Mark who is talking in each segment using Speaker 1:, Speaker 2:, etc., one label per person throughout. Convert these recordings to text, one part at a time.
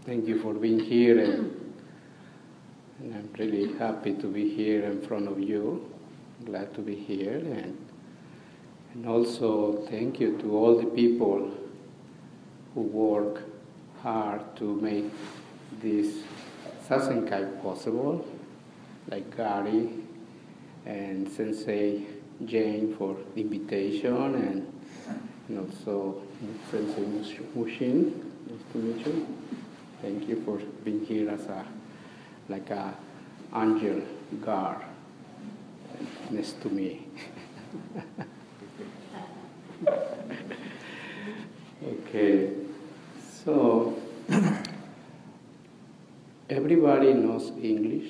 Speaker 1: Thank you for being here, and I'm really happy to be here in front of you. Glad to be here, and also thank you to all the people who work hard to make this Sazenkai possible, like Gary and Sensei Jane for the invitation, and also Sensei Mushin. Nice to meet you. Thank you for being here as a angel guard next to me. Okay, so everybody knows English,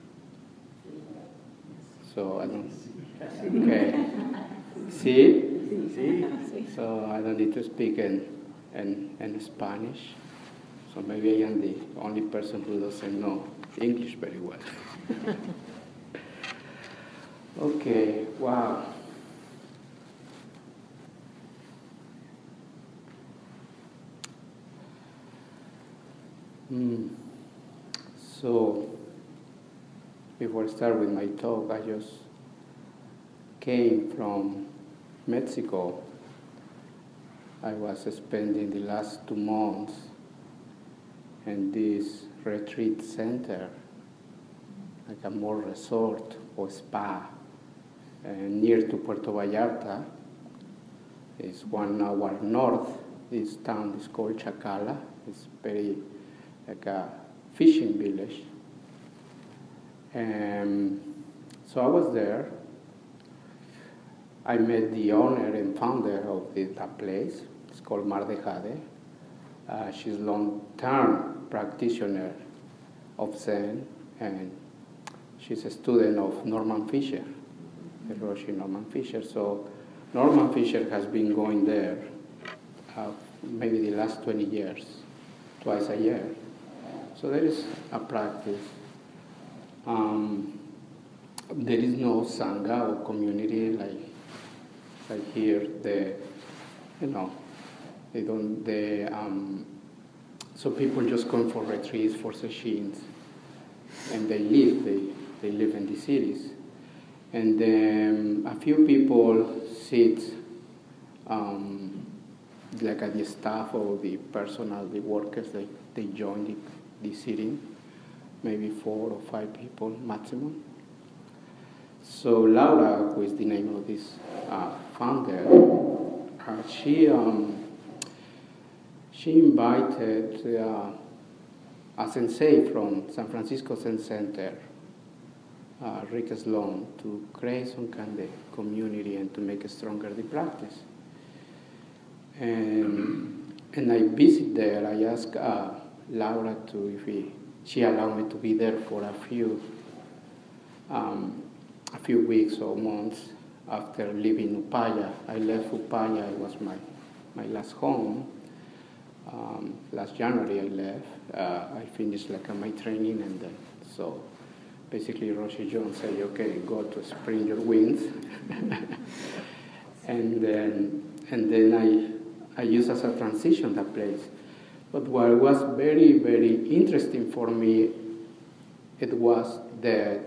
Speaker 1: so I don't. Okay, see? So I don't need to speak in Spanish. So maybe I am the only person who doesn't know English very well. Okay, wow. So, before I start with my talk, I just came from Mexico. I was spending the last 2 months in this retreat center, like a more resort or spa, near to Puerto Vallarta. It's 1 hour north. This town is called Chacala. It's very like a fishing village. And so I was there. I met the owner and founder of that place. It's called Mar de Jade. She's a long-term practitioner of Zen, and she's a student of Norman Fischer, the Roshi Norman Fischer. So Norman Fischer has been going there maybe the last 20 years, twice a year. So there is a practice. There is no Sangha or community like here. So people just come for retreats, for sessions, and they live in the cities. And then a few people sit like at the staff or the personnel, the workers, they join the sitting, maybe 4 or 5 people maximum. So Laura, who is the name of this founder, she invited a sensei from San Francisco Zen Center, Rick Sloan, to create some kind of community and to make stronger the practice. And I visit there. I asked Laura if she allowed me to be there for a few weeks or months after leaving Upaya. I left Upaya. It was my last home. Last January I left. I finished my training, and then so basically Roshi John said, okay, go to spread your wings. and then I used as a transition that place. But what was very, very interesting for me, it was that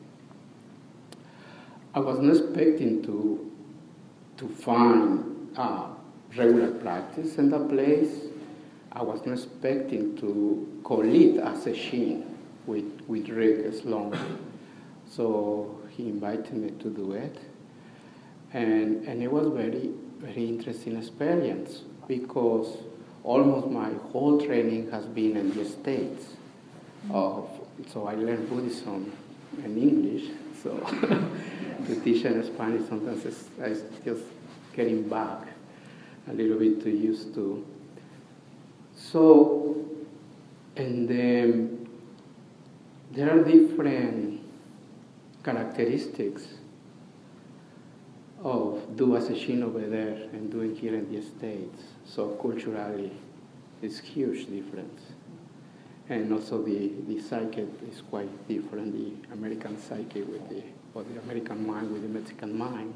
Speaker 1: I was not expecting to find regular practice in that place. I was not expecting to co-lead a session with Rick Sloan. So he invited me to do it. And it was very, very interesting experience, because almost my whole training has been in the States. So I learned Buddhism in English. So to teach in Spanish sometimes it's just getting back a little bit too used to. So, and then there are different characteristics of do a session over there and doing here in the States. So culturally, it's huge difference. And also the psyche is quite different, the American psyche or the American mind with the Mexican mind.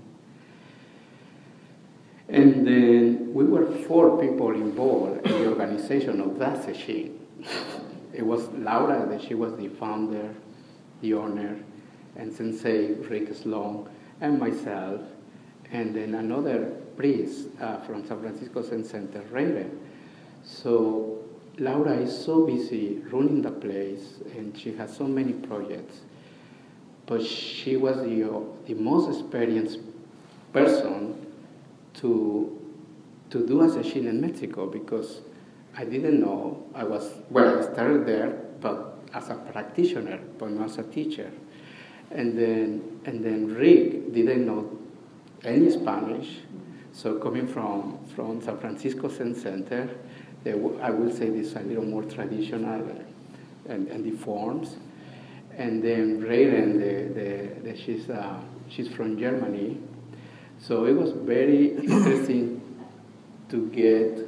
Speaker 1: And then we were 4 people involved in the organization of that session. it was Laura that she was the founder, the owner, and Sensei Rick Sloan, and myself, and then another priest from San Francisco Zen Center, Rayren. So Laura is so busy running the place, and she has so many projects. But she was the most experienced person to do a session in Mexico, because I didn't know. I started there, but as a practitioner, but not as a teacher. And then Rick didn't know any Spanish, so coming from San Francisco Zen Center, I will say this a little more traditional and the forms. And then Rayren, she's from Germany, so it was very interesting to get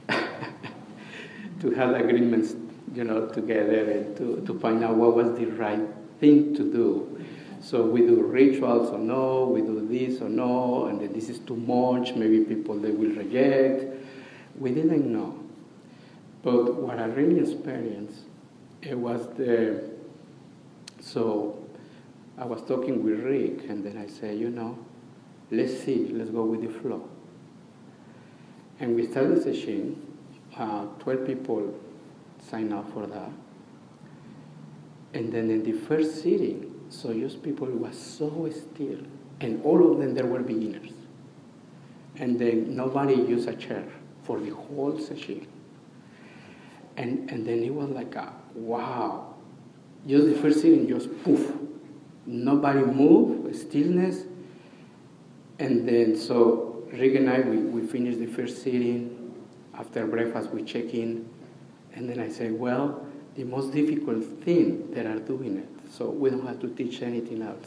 Speaker 1: to have agreements, together, and to find out what was the right thing to do. So we do rituals or no, we do this or no, and then this is too much, maybe people they will reject. We didn't know. But what I really experienced, it was so I was talking with Rick, and then I said, let's go with the flow. And we started the session, 12 people signed up for that. And then in the first sitting, so just people were so still, and all of them, there were beginners. And then nobody used a chair for the whole session. And then it was like wow. Just the first sitting, just poof. Nobody moved, stillness. And then so Rick and I, we finished the first sitting. After breakfast, we check in. And then I say, well, the most difficult thing, they are doing it. So we don't have to teach anything else.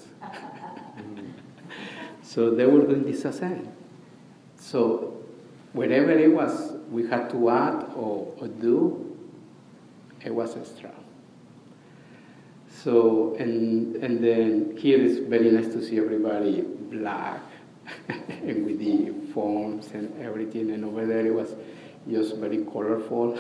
Speaker 1: So they were doing this Zazen. So wherever it was, we had to add or do, it was extra. So, and then here it's very nice to see everybody black and with the forms and everything. And over there it was just very colorful.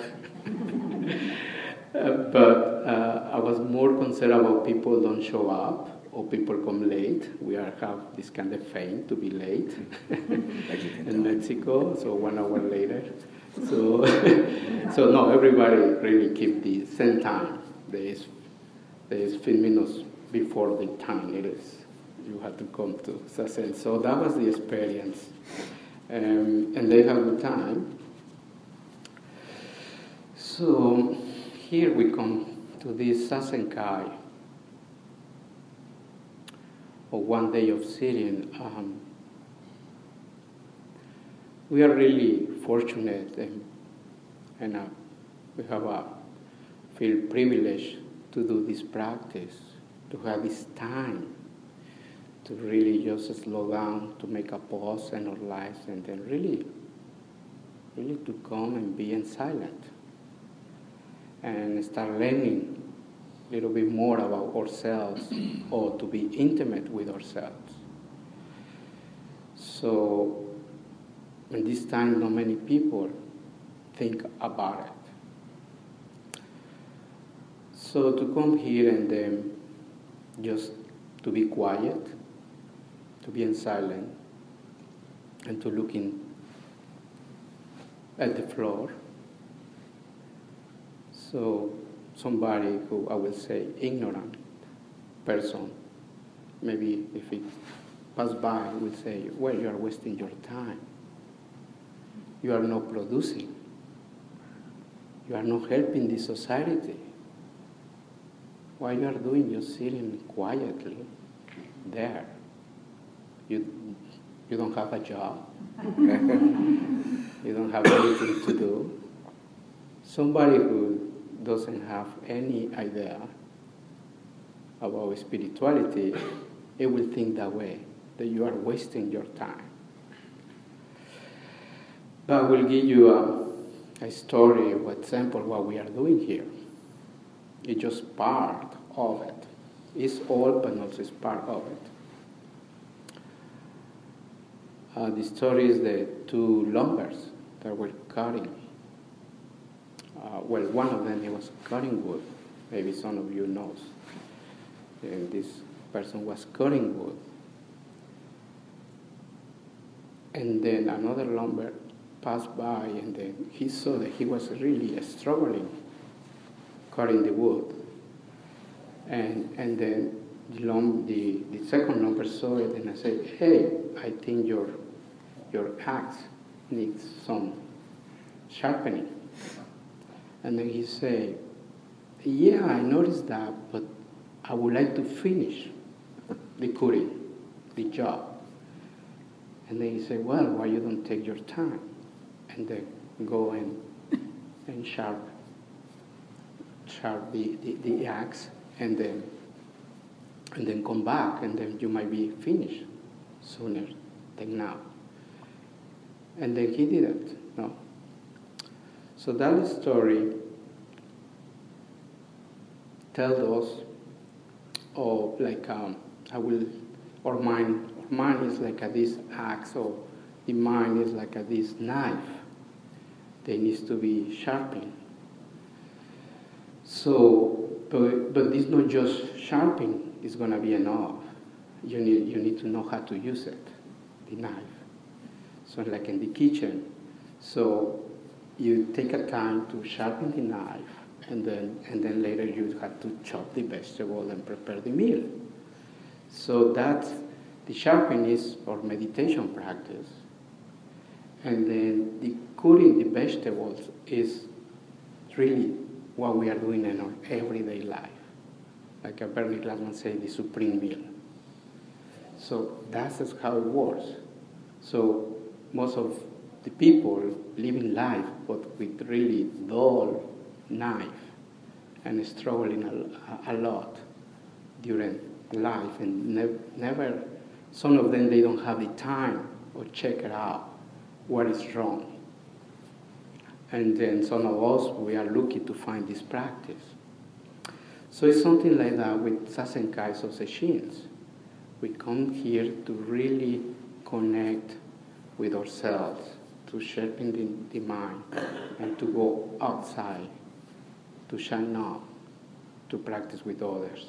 Speaker 1: But I was more concerned about people don't show up or people come late. We have this kind of fame to be late in Mexico, so 1 hour later. So, so no, everybody really keep the same time. There is 15 minutes before the time it is. You have to come to Zazen. So that was the experience. And they have good time. So here we come to this Zazen-kai, or 1 day of sitting. We are really fortunate, and we have feel privileged to do this practice, to have this time, to really just slow down, to make a pause in our lives, and then really to come and be in silence, and start learning a little bit more about ourselves, or to be intimate with ourselves. So, in this time, not many people think about it. So to come here and then just to be quiet, to be in silence, and to look at the floor. So somebody who I will say ignorant person, maybe if it pass by, will say, well, you are wasting your time. You are not producing. You are not helping the society. Why you are doing? You're sitting quietly there. You don't have a job. You don't have anything to do. Somebody who doesn't have any idea about spirituality, it will think that way, that you are wasting your time. But I will give you a story, or example, what we are doing here. It's just part of it. It's all, but not just part of it. The story is the 2 lumbers that were cutting well, one of them, he was cutting wood. Maybe some of you knows. And this person was cutting wood. And then another lumber passed by, and then he saw that he was really struggling cutting the wood. And then the second lumber saw it, and I said, hey, I think your axe needs some sharpening. And then he said, yeah, I noticed that, but I would like to finish the cutting, the job. And then he said, well, why you don't take your time and then go and sharp the axe, and then come back, and then you might be finished sooner than now. And then he didn't, no. So that story tells us of like our mind is like this axe, or the mind is like this knife that needs to be sharpened. So, but it's not just sharpening is going to be enough. You need to know how to use it, the knife. So like in the kitchen, so you take a time to sharpen the knife, and then later you have to chop the vegetable and prepare the meal. So that's the sharpening is our meditation practice, and then the cutting the vegetables is really what we are doing in our everyday life. Like Bernie Glassman said, the supreme meal. So that's how it works. So most of the people living life, but with really dull knife and struggling a lot during life, and never, some of them, they don't have the time or check it out what is wrong. And then some of us, we are looking to find this practice. So it's something like that with Sasenkai Soseshins. We come here to really connect with ourselves, to sharpen the mind, and to go outside, to shine up, to practice with others.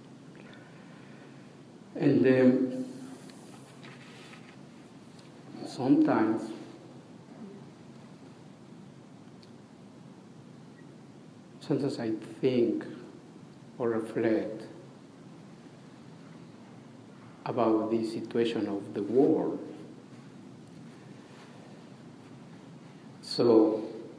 Speaker 1: And then sometimes I think or reflect about the situation of the world. So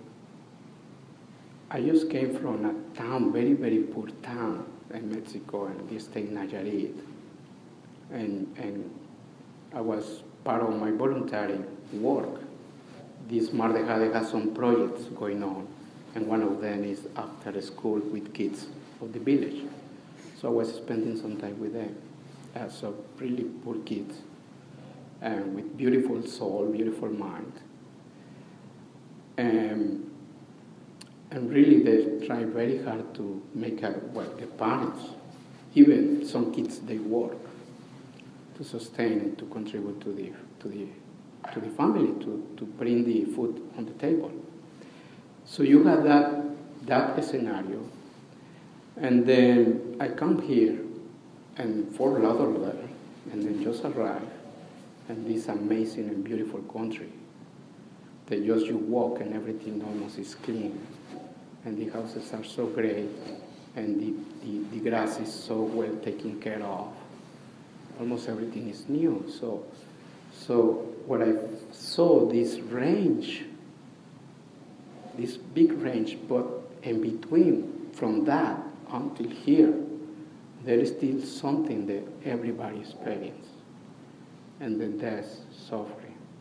Speaker 1: I just came from a town, very, very poor town in Mexico, in the state Nayarit. And I was part of my voluntary work. This Mar de Jade has some projects going on, and one of them is after school with kids of the village. So I was spending some time with them. So really poor kids, and with beautiful soul, beautiful mind. And really they try very hard to make the parents, even some kids, they work to sustain and to contribute to the family, to bring the food on the table. So you have that scenario, and then I come here, and Fort Lauderdale, and then just arrive, and this amazing and beautiful country that just you walk and everything almost is clean, and the houses are so great, and the grass is so well taken care of. Almost everything is new. So when I saw this range, this big range, but in between from that until here, there is still something that everybody experiences, and then there's suffering.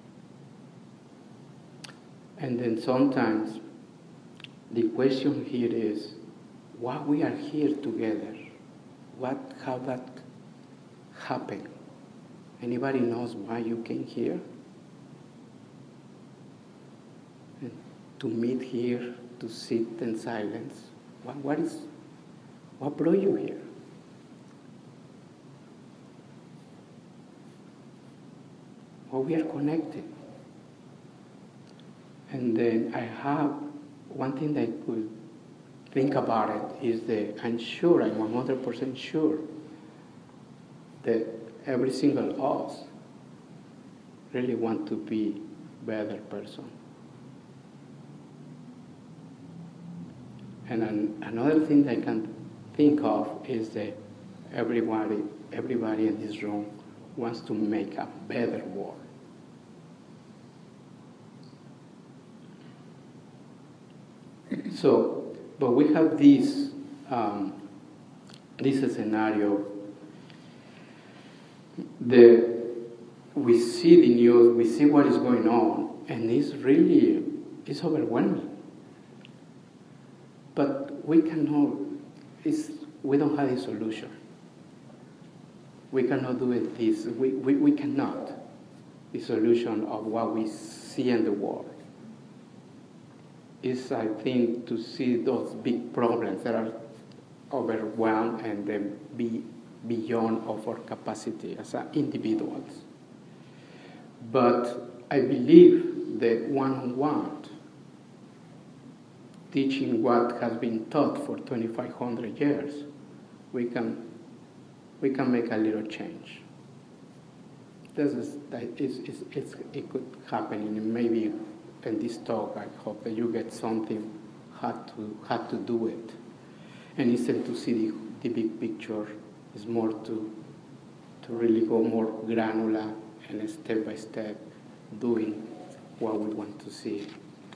Speaker 1: And then sometimes the question here is, why we are here together? How that happened? Anybody knows why you came here? And to meet here, to sit in silence. What brought you here? Well, we are connected. And then I have one thing that I could think about it is that I'm 100% sure that every single us really want to be better person. And another thing I can think of is that everybody in this room wants to make a better world. So, but we have this scenario that we see the news, we see what is going on, and it's overwhelming. But we don't have a solution. We cannot do it this, we cannot. The solution of what we see in the world is, I think, to see those big problems that are overwhelmed and then be beyond of our capacity as individuals. But I believe that one-on-one, teaching what has been taught for 2,500 years, we can make a little change. It could happen, and maybe in this talk, I hope that you get something how to do it. And instead to see the big picture, is more to really go more granular and step by step doing what we want to see.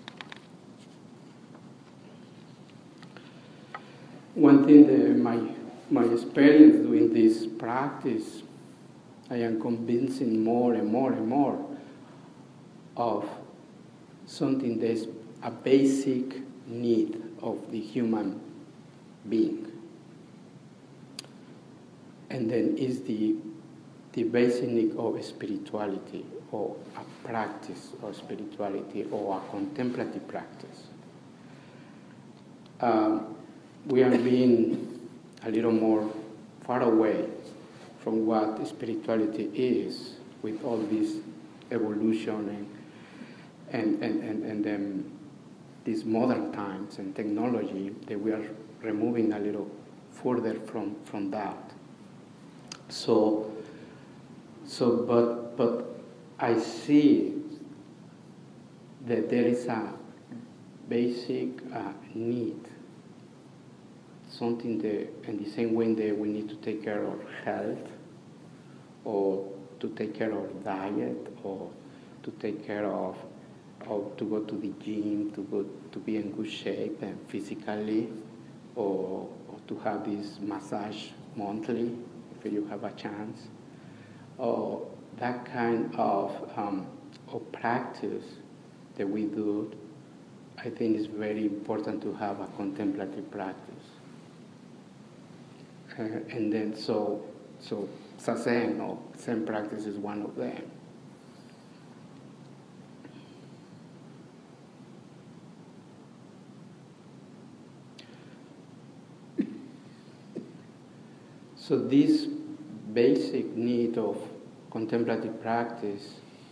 Speaker 1: One thing that my experience doing this practice, I am convincing more and more and more of something that's a basic need of the human being. And then is the basic need of spirituality, or a practice of spirituality, or a contemplative practice. We are being a little more far away from what spirituality is, with all this evolution and these modern times and technology, that we are removing a little further from that. But I see that there is a basic need, something that, in the same way that we need to take care of health, or to take care of diet, or to take care of to go to the gym, to be in good shape and physically, or to have this massage monthly if you have a chance, or that kind of practice that we do. I think it's very important to have a contemplative practice. And then so Zazen or Zen practice is one of them. So this basic need of contemplative practice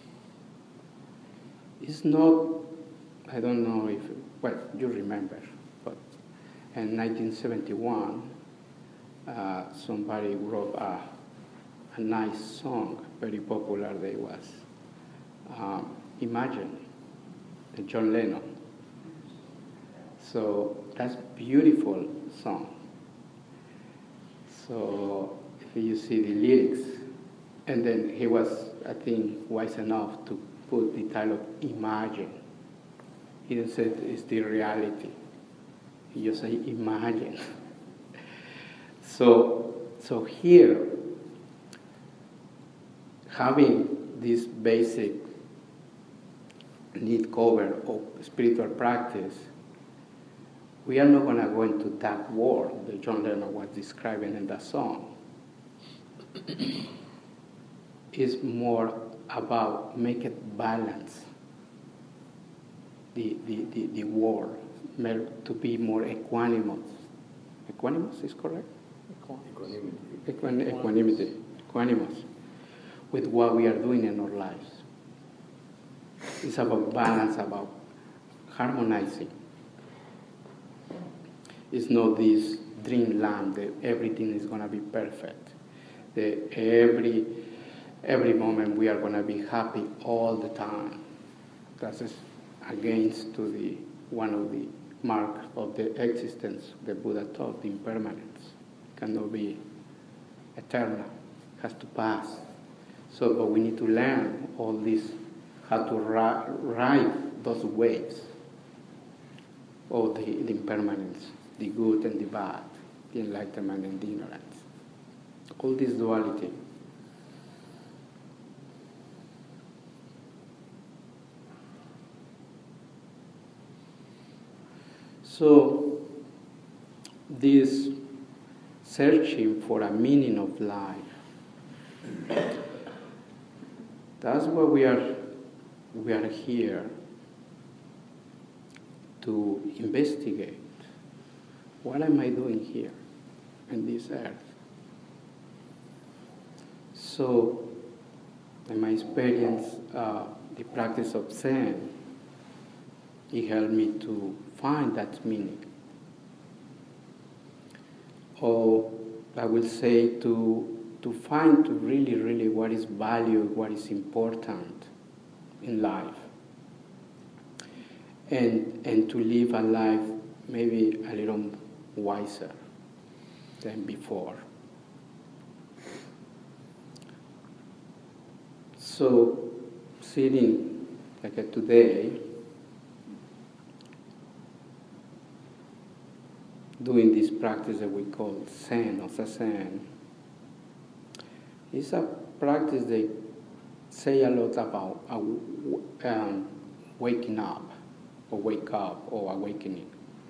Speaker 1: is not, I don't know if, well, you remember, but in 1971, somebody wrote a nice song, very popular that was Imagine, John Lennon. So that's a beautiful song. So if you see the lyrics, and then he was, I think, wise enough to put the title Imagine. He didn't say it's the reality. He just said imagine. So here, having this basic need covered of spiritual practice, we are not going to go into that world that John Lennon was describing in that song. It's more about make it balance the world, to be more equanimous. Equanimous is correct? Equanimity. Equanimous with what we are doing in our lives. It's about balance, about harmonizing It's not this dreamland that everything is going to be perfect. That every moment we are going to be happy all the time. That is against to the one of the marks of the existence the Buddha taught, the impermanence. Cannot be eternal, has to pass. So, but we need to learn all this, how to ride those waves of the impermanence, the good and the bad, the enlightenment and the ignorance. All this duality. So, this searching for a meaning of life, that's why we are here to investigate. What am I doing here in this earth? So, in my experience, the practice of Zen, it helped me to find that meaning. Or I will say to find to really what is valued, what is important in life. And to live a life maybe a little wiser than before. So sitting like today, doing this practice that we call Zen or Zazen, it's a practice that say a lot about waking up, or wake up, or awakening.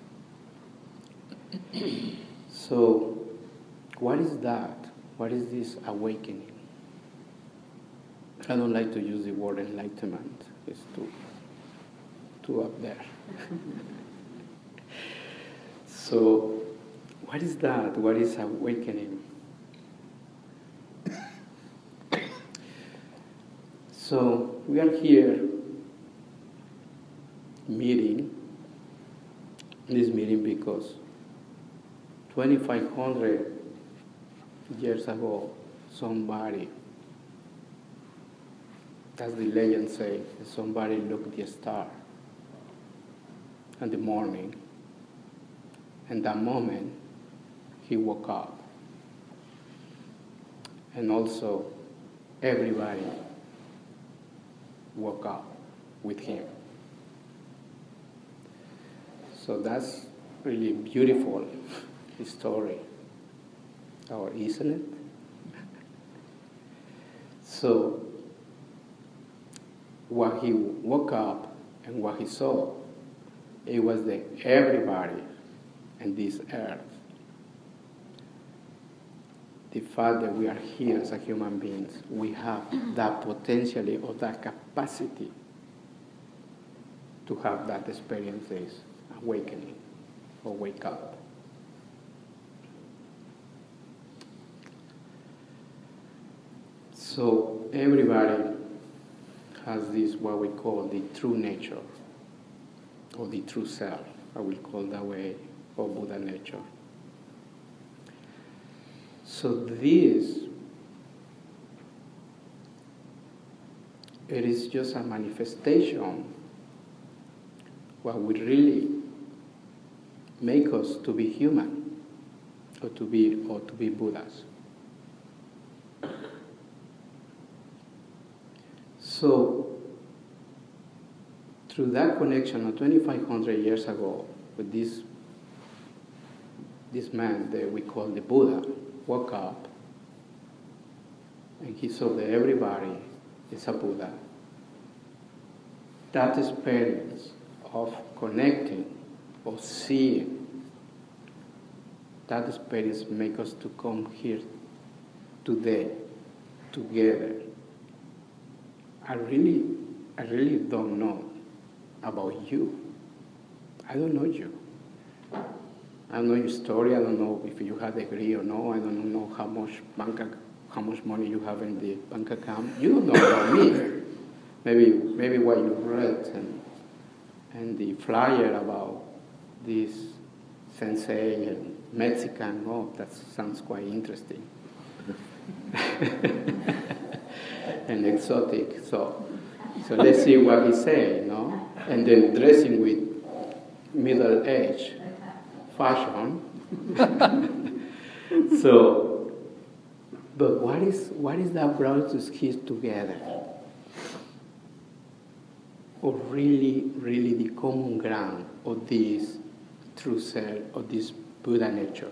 Speaker 1: So, what is that? What is this awakening? I don't like to use the word enlightenment. It's too up there. So, what is that? What is awakening? So, we are here meeting, this meeting because 2,500 years ago, somebody, as the legend says, somebody looked at the star in the morning, and that moment, he woke up. And also, everybody woke up with him. So that's really beautiful story, or isn't it? So, what he woke up and what he saw, it was that everybody in this earth, the fact that we are here as a human beings, we have that potentially or that capacity to have that experience, this awakening or wake up. So everybody has this, what we call the true nature, or the true self, I will call that way, or Buddha nature. So this, it is just a manifestation what would really make us to be human, or to be Buddhas. So, through that connection, 2,500 years ago, with this man that we call the Buddha, woke up, and he saw that everybody is a Buddha. That experience of connecting, of seeing, that experience makes us to come here today, together. I really don't know about you. I don't know you. I don't know your story. I don't know if you have a degree or no. I don't know how much money you have in the bank account. You don't know about me. Maybe what you read and the flyer about this sensei and Mexican. Oh, that sounds quite interesting. And exotic. So let's see what he say, no? And then dressing with middle-aged fashion. So, but what is that brought us here together? Or really the common ground of this true self, of this Buddha nature.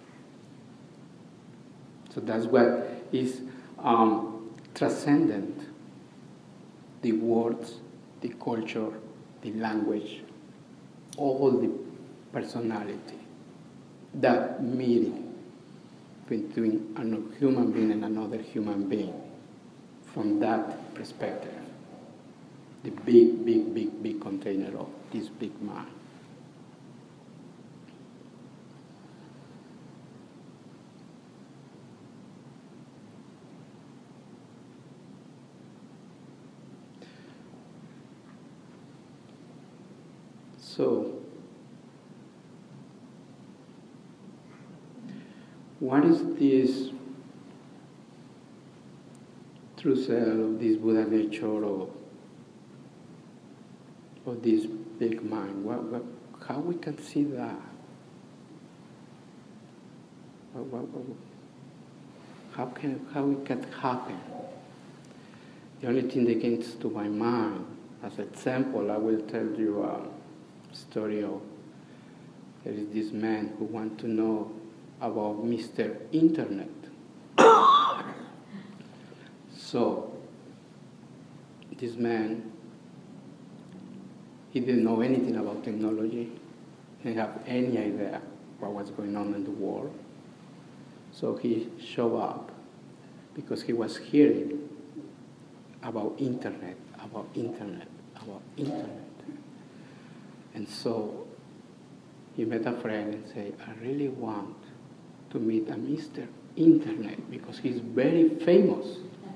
Speaker 1: So that's what is transcendent. The words, the culture, the language, all the personality, that meeting between a human being and another human being, from that perspective, the big container of this big mind. So, what is this true self of this Buddha nature or this big mind? How we can see that? How it can happen? The only thing that comes to my mind, as an example, I will tell you a story of there is this man who wants to know about Mr. Internet. So this man, he didn't know anything about technology, he didn't have any idea what was going on in the world. So he showed up because he was hearing about internet. And so he met a friend and said, I really want to meet a Mr. Internet because he's very famous.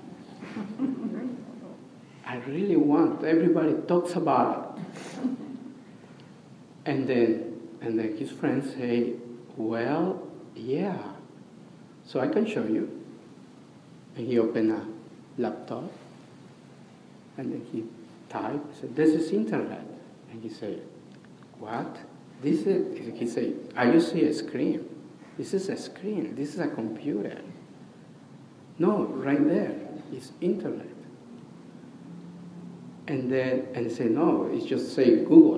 Speaker 1: I really want, everybody talks about it. And then his friends say, well, yeah, so I can show you. And he opened a laptop, and then he typed, said, this is internet. And he said, what? He said, you see a screen. This is a screen. This is a computer. No, right there. It's internet. And he said, no, it's just say Google.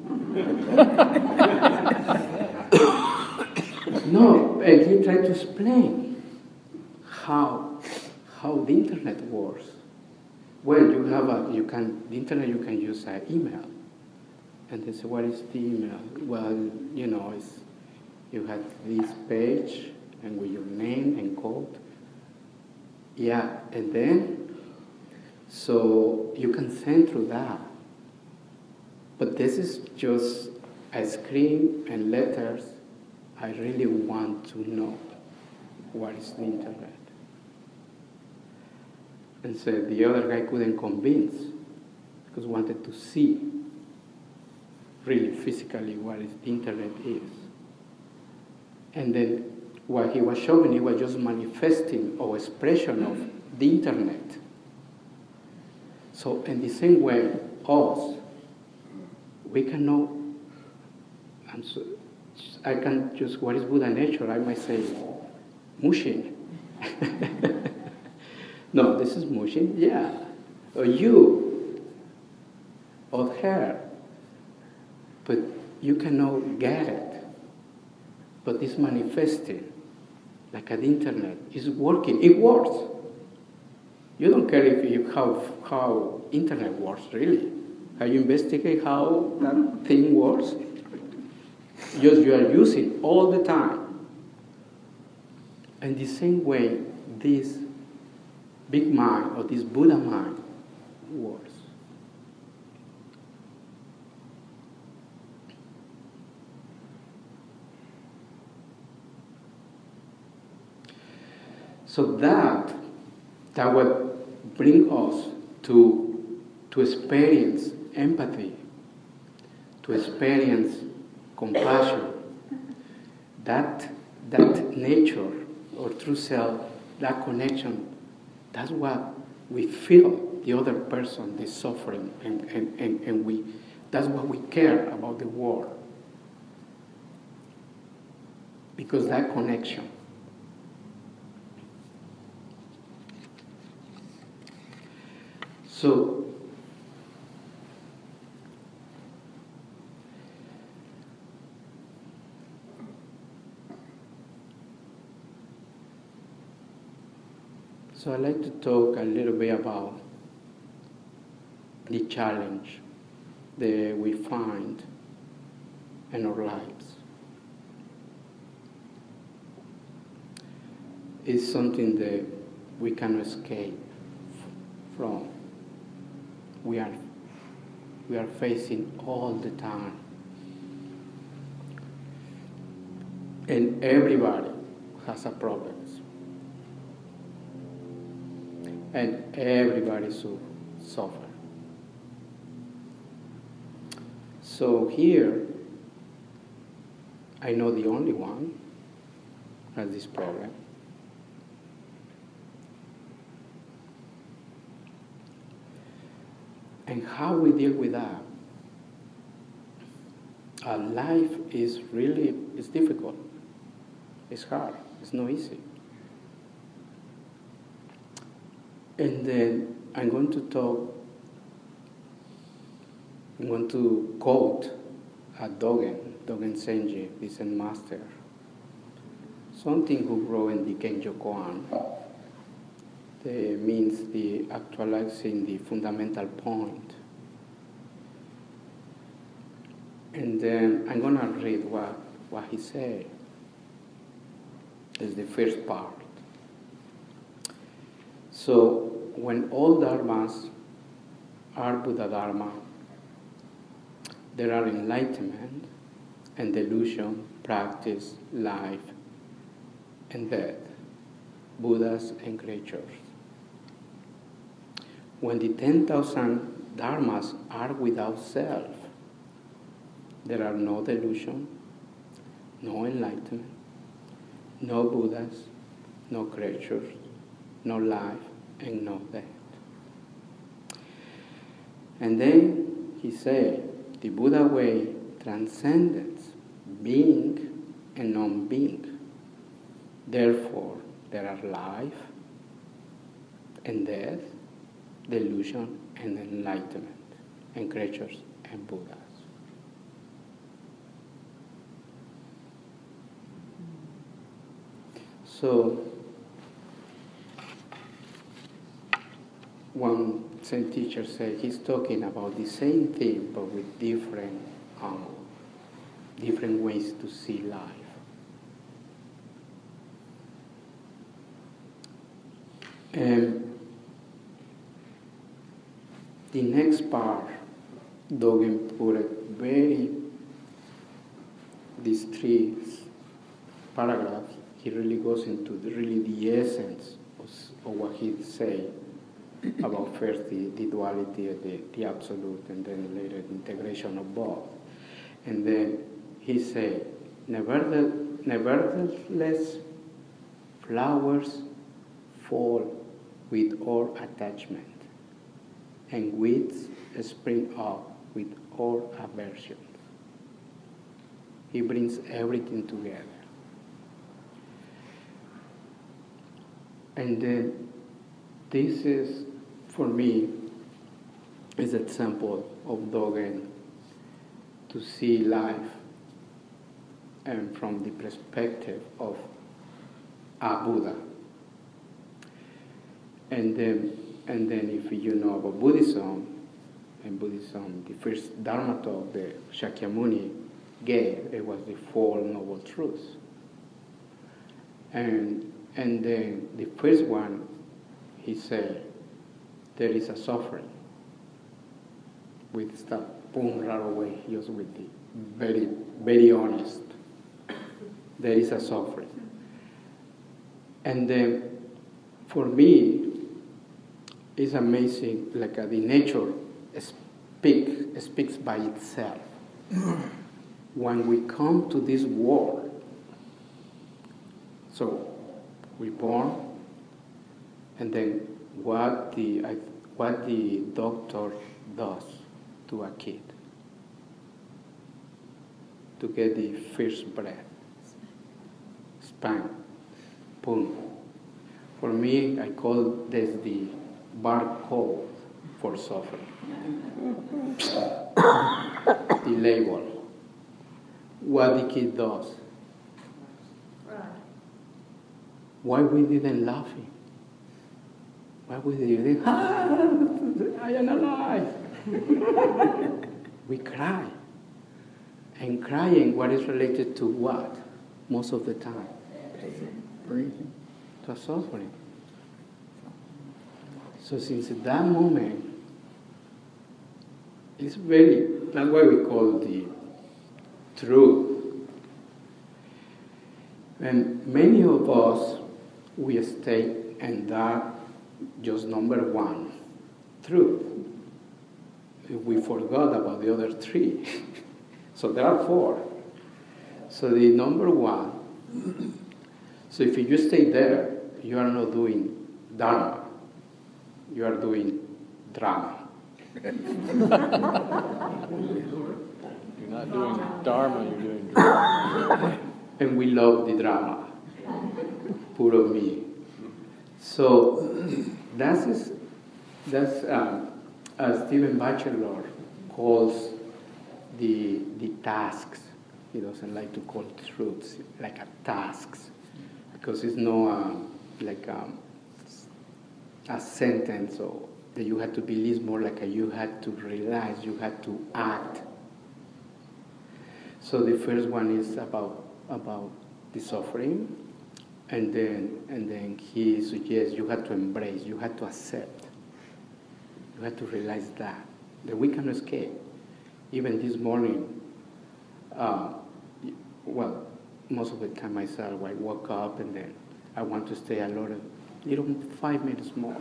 Speaker 1: No, and he tried to explain how the internet works. Well, the internet you can use an email. And they say, what is the email? Well, you have this page, and with your name and code. Yeah, and then, so you can send through that. But this is just a screen and letters. I really want to know what is the internet. And so the other guy couldn't convince because wanted to see really physically what the internet is. And then what he was showing, he was just manifesting or expression of the internet. So in the same way, us, we can know, I can just, what is Buddha nature? I might say, Mushin. No, this is Mushin, yeah. Or you, or her. But you cannot get it. But it's manifesting, like an internet. It's working, it works. You don't care how internet works, really. How you investigate how that thing works. Just you are using all the time. And the same way, this big mind or this Buddha mind works. So that would bring us to experience empathy, to experience compassion, that nature or true self, that connection, that's what we feel the other person is suffering, and that's what we care about the world. Because that connection. So I'd like to talk a little bit about the challenge that we find in our lives. It's something that we cannot escape from. We are facing all the time. And everybody has a problem. And everybody suffer. So here, I know the only one has this problem. And how we deal with that? Our life is difficult. It's hard. It's not easy. And then I'm going to quote a Dogen Senji, the Zen master, something who wrote in the Genjo Koan. That means the actualizing the fundamental point. And then I'm going to read what he said. It's the first part. So, when all dharmas are Buddha Dharma, there are enlightenment and delusion, practice, life, and death, Buddhas and creatures. When the 10,000 dharmas are without self, there are no delusion, no enlightenment, no Buddhas, no creatures, no life, and no death. And then he said, the Buddha way transcends being and non-being. Therefore, there are life and death, delusion and enlightenment, and creatures and Buddhas. So, one Zen teacher said he's talking about the same thing but with different ways to see life. And the next part, Dogen put it these three paragraphs, he really goes into the essence of what he say about first the duality of the absolute, and then later the integration of both. And then he said, nevertheless, flowers fall with all attachment, and weeds spring up with all aversion. He brings everything together. And then this is, for me, is an example of Dogen to see life and from the perspective of a Buddha. And then if you know about Buddhism, the first Dharma talk that Shakyamuni gave, it was the Four Noble Truths. And then the first one, he said, there is a suffering. With stuff, boom, right away, just with the very, very honest. There is a suffering. And then, for me, it's amazing, like the nature speaks by itself. When we come to this world, So we born, and then what the doctor does to a kid to get the first breath. Spank, boom. For me, I call this the barcode for suffering. The label. What the kid does. Why we didn't laughing? Why we didn't, I am alive. We cry. And crying, what is related to what? Most of the time. Breathing. To suffering. So since that moment, it's that's why we call the truth. And many of us, we stay in that just number one, truth. We forgot about the other three. So there are four. So the number one, so if you stay there, you are not doing dharma. You are doing drama.
Speaker 2: You're not doing dharma, you're doing drama.
Speaker 1: And we love the drama. Puro me. So that's Stephen Batchelor calls the tasks. He doesn't like to call truths like a tasks, because it's not like a sentence or that you had to believe, more like you had to realize, you had to act. So the first one is about the suffering, and then he suggests you had to embrace, you had to accept, you had to realize that we can escape. Even this morning, well, most of the time myself, I woke up and then I want to stay a little 5 minutes more.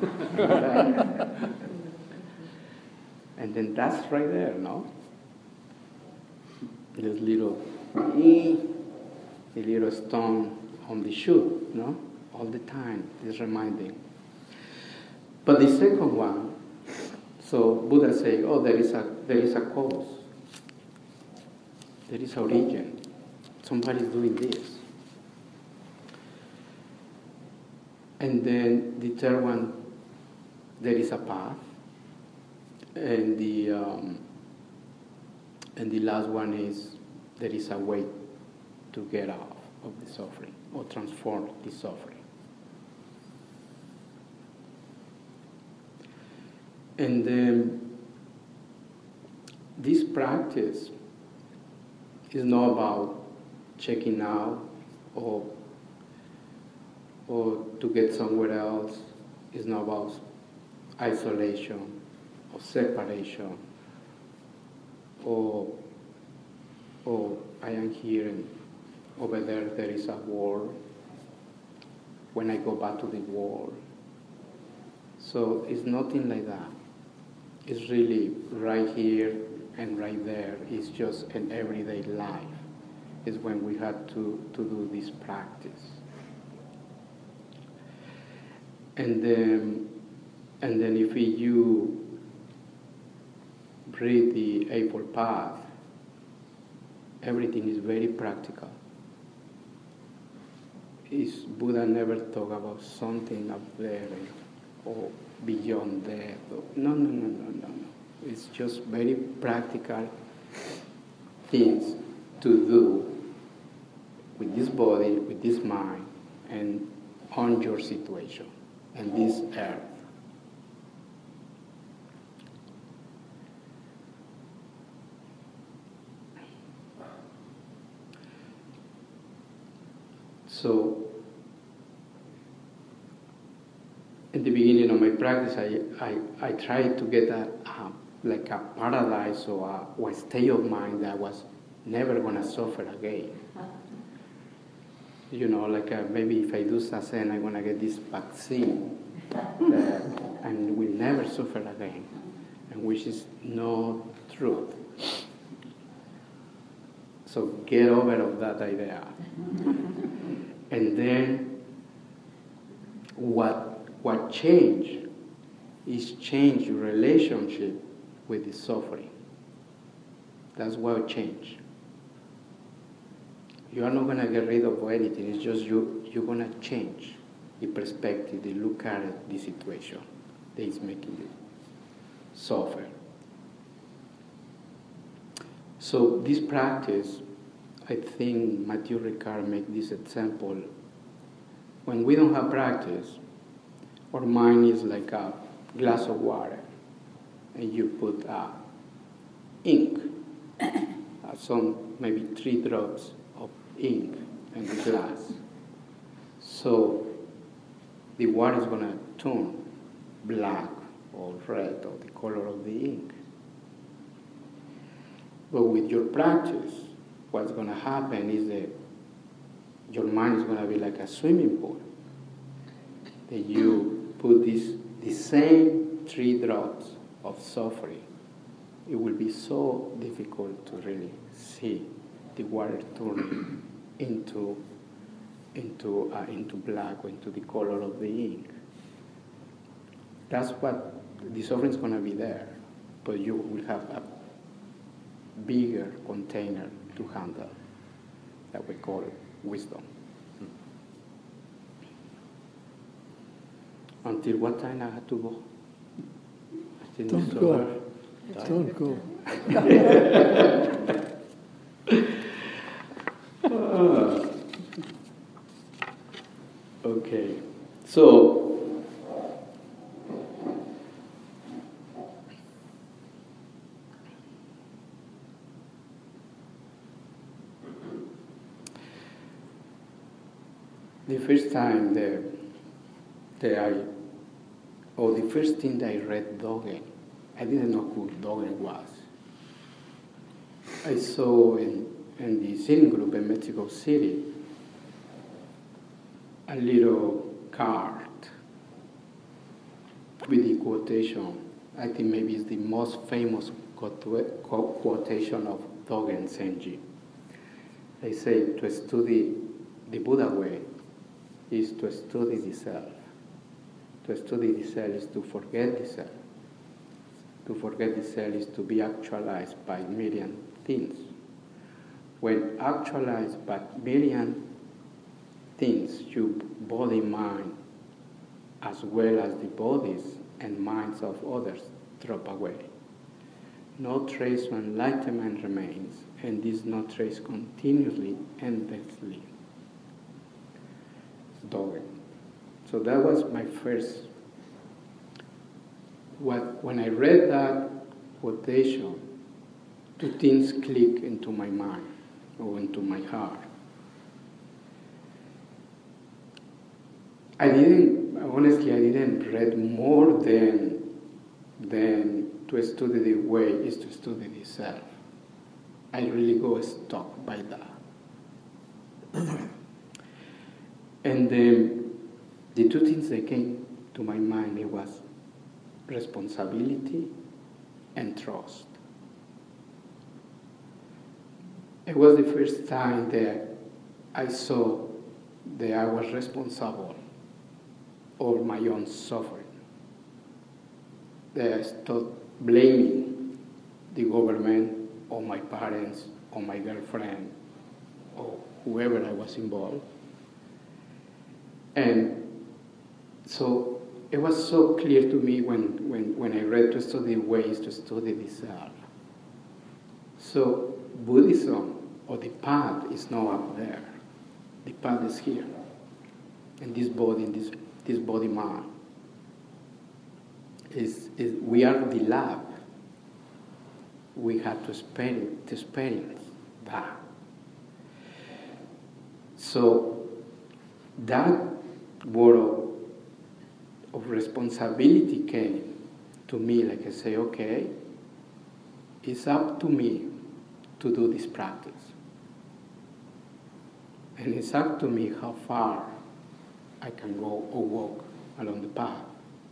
Speaker 1: And then that's right there, no? This little stone on the shoe, no? All the time, is reminding. But the second one, so Buddha say, oh, there is a cause. There is origin. Somebody's doing this. And then the third one, there is a path. And the last one is, there is a way to get out of the suffering or transform the suffering. And then this practice is not about checking out or to get somewhere else. It's not about isolation or separation or I am here and over there is a war. When I go back to the war. So it's nothing like that. It's really right here and right there. It's just an everyday life. It's when we had to do this practice. And then if you read the Eightfold Path, everything is very practical. Buddha never talk about something up there or beyond that. No. It's just very practical things to do with this body, with this mind, and on your situation and this earth. So, in the beginning of my practice, I tried to get like a paradise or a state of mind that was never going to suffer again. You know, like maybe if I do Zazen, I'm going to get this vaccine and will never suffer again, and which is no truth. So get over of that idea. And then what changed is change your relationship with the suffering. That's what changed. You are not going to get rid of anything. It's just you're going to change the perspective, the look at it, the situation that is making you suffer. So this practice, I think Mathieu Ricard made this example. When we don't have practice, our mind is like a glass of water, and you put ink, some maybe 3 drops of ink in the glass. So the water is going to turn black or red or the color of the ink. But with your practice, what's going to happen is that your mind is going to be like a swimming pool. That you put the same 3 drops of suffering. It will be so difficult to really see the water turning into black or into the color of the ink. That's what the suffering is going to be there, but you will have a bigger container to handle that we call wisdom. Until what time I had to go?
Speaker 2: Don't go. Don't go.
Speaker 1: Okay, so the first time the first thing that I read Dogen, I didn't know who Dogen was. I saw in the sitting group in Mexico City a little card with the quotation. I think maybe it's the most famous quotation of Dogen Zenji. They say to study the Buddha way is to study the self. To study the self is to forget the self. To forget the self is to be actualized by million things. When actualized by million things, your body, mind, as well as the bodies and minds of others, drop away. No trace of enlightenment remains, and this no trace continuously, endlessly. Dogen. So that was my first. When I read that quotation, 2 things clicked into my mind or into my heart. Honestly, I didn't read more than to study the way is to study the self. I really go stuck by that. And then the 2 things that came to my mind, it was responsibility and trust. It was the first time that I saw that I was responsible for my own suffering. That I stopped blaming the government or my parents or my girlfriend or whoever I was involved. And so it was so clear to me when I read to study ways to study the self. So Buddhism or the path is not up there. The path is here, in this body, in this body mind. We are the lab. We have to experience that. So that word of responsibility came to me, like I say, okay, it's up to me to do this practice. And it's up to me how far I can go or walk along the path.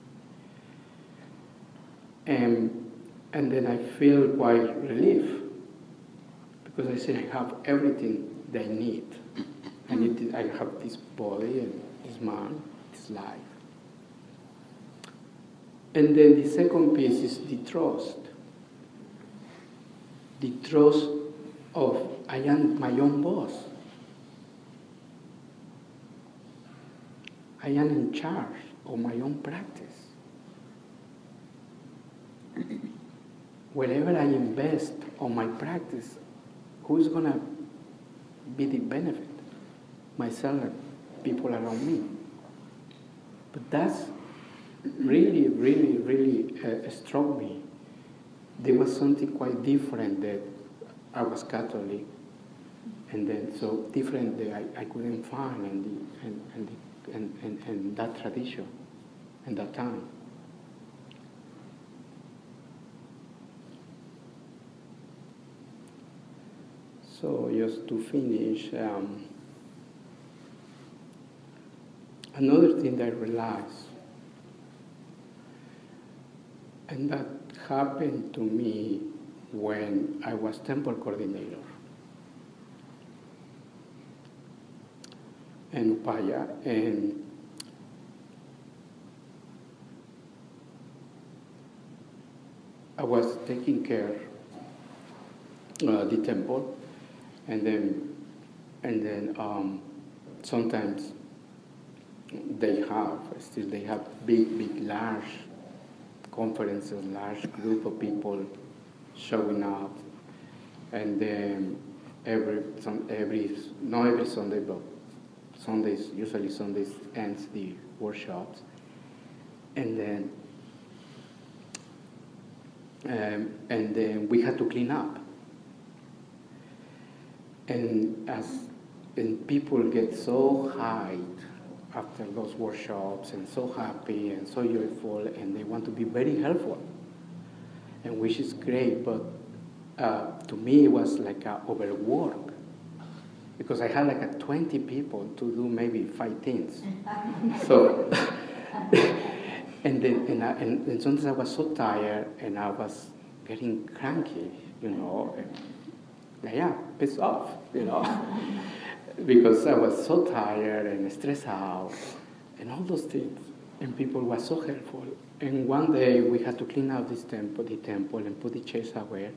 Speaker 1: And then I feel quite relief because I say I have everything that I need And I have this body and this mind, this life. And then the second piece is the trust. The trust of I am my own boss. I am in charge of my own practice. Wherever I invest on my practice, who's going to be the benefit? Myself and people around me. But that's really, really, really struck me. There was something quite different that I was Catholic, and then so different that I couldn't find in that tradition, in that time. So just to finish, another thing that I realized, and that happened to me when I was temple coordinator in Upaya, and I was taking care of the temple, and then sometimes they have big, large conferences, large group of people showing up, and then not every Sunday, but usually Sundays ends the workshops, and then we had to clean up, and people get so high after those workshops and so happy and so joyful, and they want to be very helpful, and which is great, but to me it was like overwork, because I had like 20 people to do maybe 5 things. So, and sometimes I was so tired and I was getting cranky, pissed off, because I was so tired and stressed out and all those things. And people were so helpful. And one day we had to clean out the temple and put the chairs away.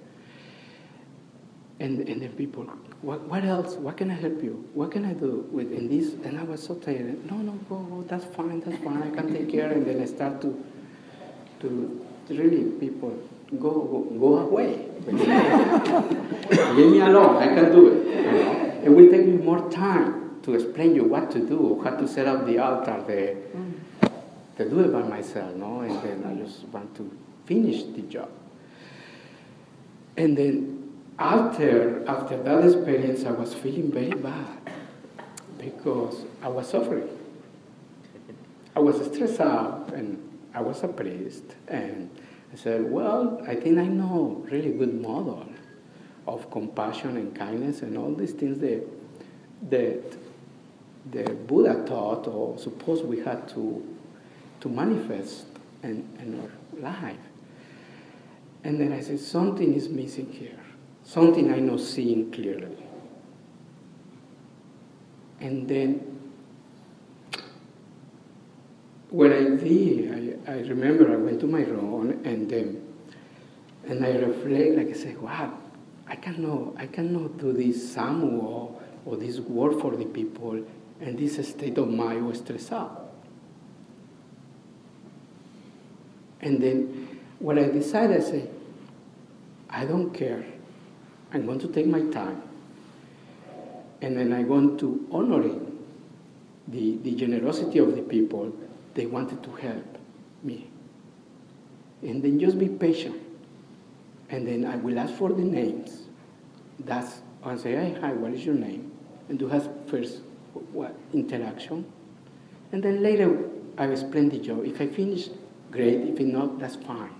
Speaker 1: And then people, what else? What can I help you? What can I do in this? And I was so tired. No, go, that's fine, I can take care. And then I start to really, people, go away. Leave me alone, I can do it. It will take me more time to explain you what to do, how to set up the altar, to do it by myself, no? And then I just want to finish the job. And then after that experience, I was feeling very bad because I was suffering. I was stressed out, and I was a priest, and I said, well, I think I know really good model of compassion and kindness and all these things that the Buddha taught, or suppose we had to manifest in our life. And then I said, something is missing here. Something I'm not seeing clearly. And then what I did, I remember I went to my room and I reflect, like I say, wow, I cannot do this samu or this work for the people in this state of mind or stressed out. And then what I decided, I say, I don't care. I'm going to take my time. And then I'm going to honoring the generosity of the people. They wanted to help me. And then just be patient. And then I will ask for the names. I'll say, hey, hi, what is your name? And to have first what interaction. And then later I explain the job. If I finish, great. If not, that's fine.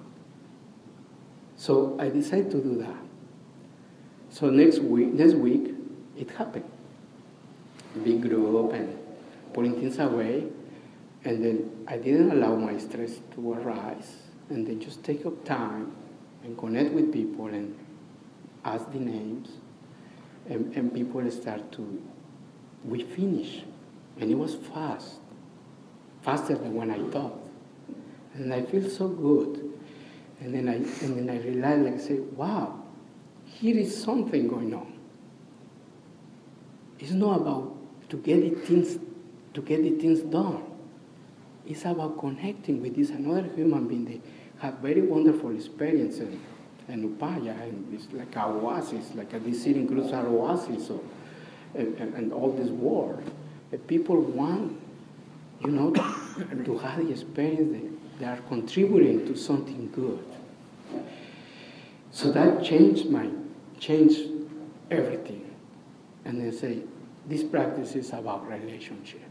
Speaker 1: So I decided to do that. So next week, it happened. Big group and putting things away. And then I didn't allow my stress to arise. And then just take up time and connect with people and ask the names. And people start to we finished, and it was fast, faster than when I thought. And I feel so good. And then I realized, like, say, wow, here is something going on. It's not about to get the things done. It's about connecting with this another human being. They have very wonderful experiences in Upaya, and it's like an oasis, like a Sitting Cruz oasis, and all this world. People want, to have the experience. They are contributing to something good. So that changed everything. And they say, this practice is about relationship.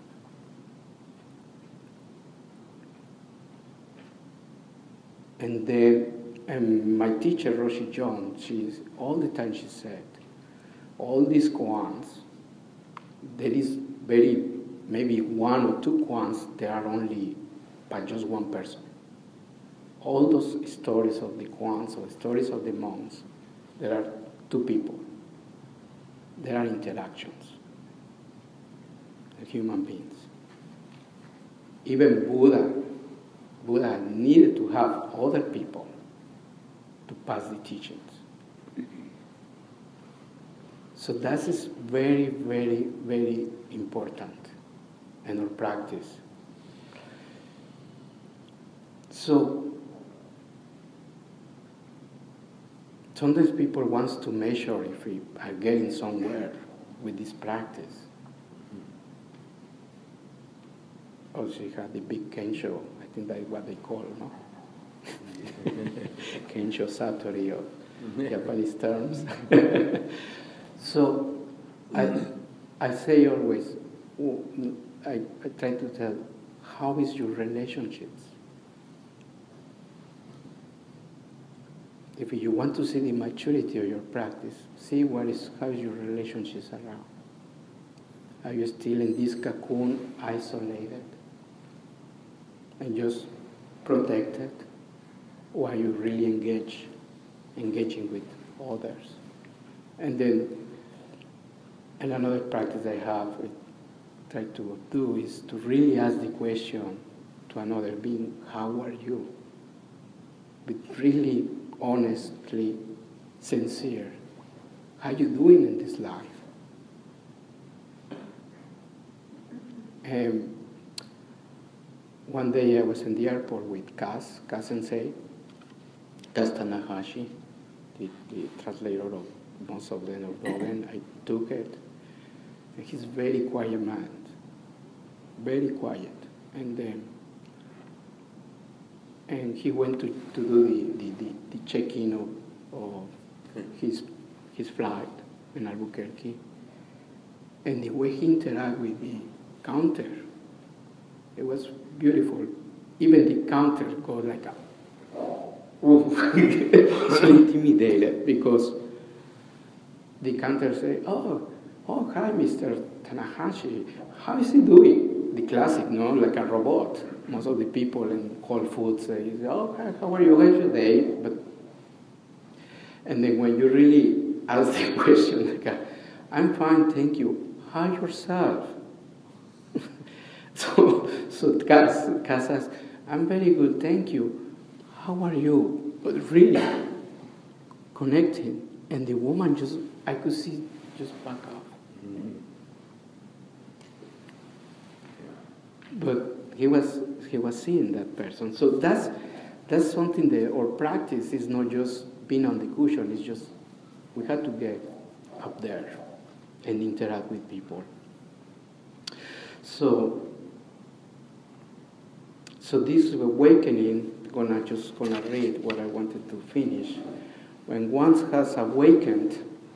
Speaker 1: And then my teacher, Roshi John, all the time she said, all these koans, there is maybe one or two koans, they are only by just one person. All those stories of the koans or stories of the monks, there are two people. There are interactions. They're human beings. Even Buddha needed to have other people to pass the teachings. So that is very, very, very important in our practice. So sometimes people want to measure if we are getting somewhere with this practice. Also, you have the big Kensho, I think that's what they call, no? Kensho Satori of Japanese terms. So I say always, I try to tell, how is your relationships? If you want to see the maturity of your practice, see how is your relationships around. Are you still in this cocoon, isolated, and just protected? Or are you really engaging with others? And then, and another practice I try to do is to really ask the question to another being, how are you? But really, honestly, sincere. How are you doing in this life? One day I was in the airport with Kaz Sensei, Kaz Tanahashi, the translator of most of the Dogen. I took it. And he's very quiet man, very quiet. And he went to do the check-in of his flight in Albuquerque. And the way he interacted with the counter, it was beautiful. Even the counter goes like a, so intimidated, because the counter say, oh, hi, Mr. Tanahashi, how is he doing? The classic, no, like a robot. Most of the people in Whole Foods say, oh, how are you? How's your day? And then when you really ask the question, like, I'm fine, thank you. How yourself? So Kaz says, I'm very good, thank you. How are you? But really connecting. And the woman I could see just back up. Mm-hmm. But he was seeing that person. So that's something that our practice is not just being on the cushion. It's just we have to get up there and interact with people. So this awakening, gonna read what I wanted to finish. When one has awakened,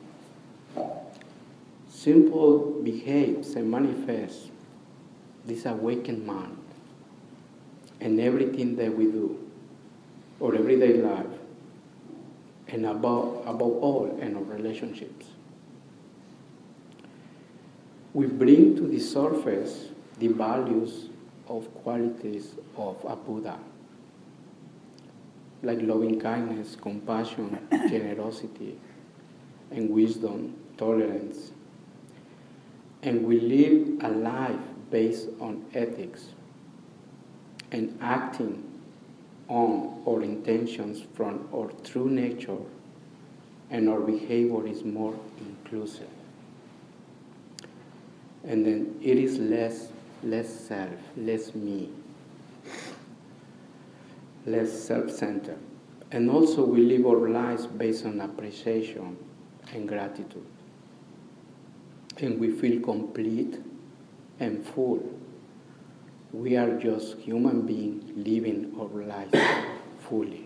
Speaker 1: simple behaves and manifests this awakened mind in everything that we do, or everyday life, and above all in our relationships. We bring to the surface the values of qualities of a Buddha, like loving kindness, compassion, generosity, and wisdom, tolerance. And we live a life based on ethics and acting on our intentions from our true nature, and our behavior is more inclusive. And then it is less self, less me, less self-centered. And also we live our lives based on appreciation and gratitude. And we feel complete and full. We are just human beings living our lives fully.